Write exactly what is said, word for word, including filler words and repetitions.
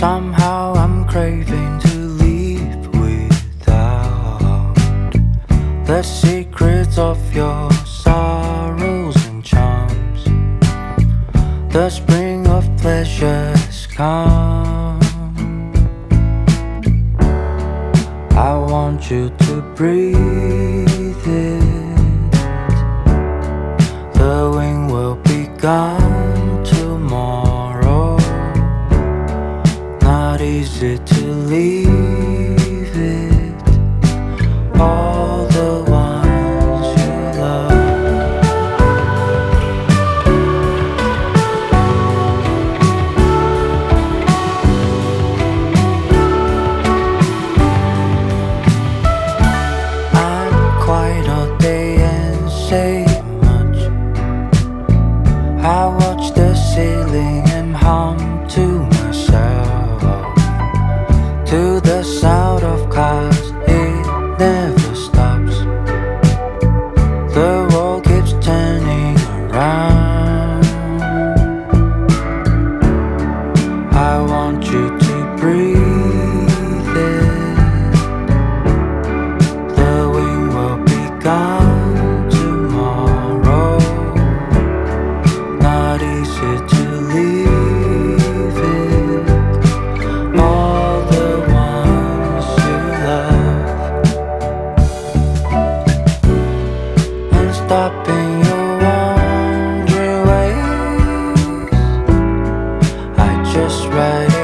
Somehow I'm craving to leave without the secrets of your sorrows and charms. The spring of pleasures come. I want you to breathe it. The wind will be gone tomorrow. Not easy to leave it. All the ones you love. I'm quiet all day and say much. I watch the ceiling and hum to myself, to the sound of cars, it never stops. The world keeps turning around. I want you to breathe it. The wind will be gone tomorrow. Not easy to leave it. All the ones you love. And stopping your wandering ways, I just write it